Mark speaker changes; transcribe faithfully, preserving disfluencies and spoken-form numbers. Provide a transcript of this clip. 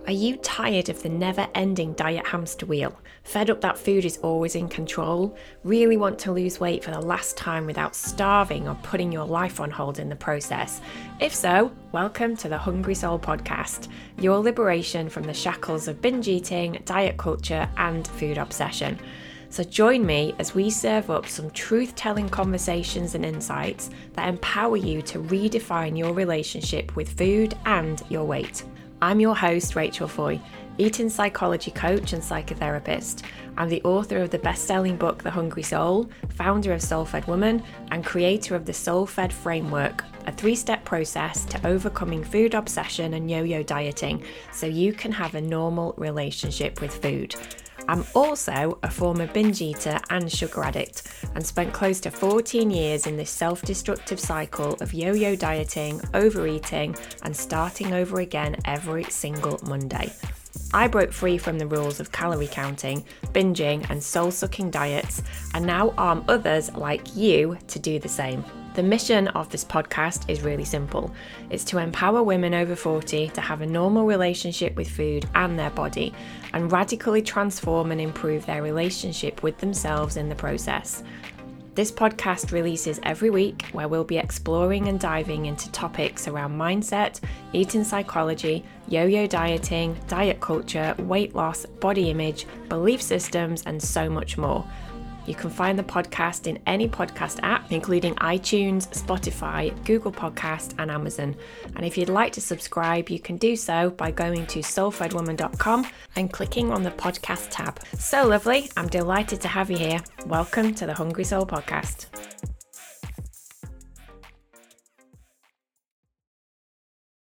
Speaker 1: Are you tired of the never-ending diet hamster wheel? Fed up that food is always in control? Really want to lose weight for the last time without starving or putting your life on hold in the process? If so, welcome to the Hungry Soul podcast, your liberation from the shackles of binge eating, diet culture, and food obsession. So join me as we serve up some truth-telling conversations and insights that empower you to redefine your relationship with food and your weight. I'm your host, Rachel Foy, eating psychology coach and psychotherapist. I'm the author of the best-selling book, The Hungry Soul, founder of Soul Fed Woman, and creator of the Soul Fed Framework, a three-step process to overcoming food obsession and yo-yo dieting so you can have a normal relationship with food. I'm also a former binge eater and sugar addict and spent close to fourteen years in this self-destructive cycle of yo-yo dieting, overeating, and starting over again every single Monday. I broke free from the rules of calorie counting, binging, and soul-sucking diets, and now arm others like you to do the same. The mission of this podcast is really simple. It's to empower women over forty to have a normal relationship with food and their body, and radically transform and improve their relationship with themselves in the process. This podcast releases every week, where we'll be exploring and diving into topics around mindset, eating psychology, yo-yo dieting, diet culture, weight loss, body image, belief systems, and so much more. You can find the podcast in any podcast app, including iTunes, Spotify, Google Podcast, and Amazon. And if you'd like to subscribe, you can do so by going to soul fed woman dot com and clicking on the podcast tab. So lovely, I'm delighted to have you here. Welcome to the Hungry Soul podcast.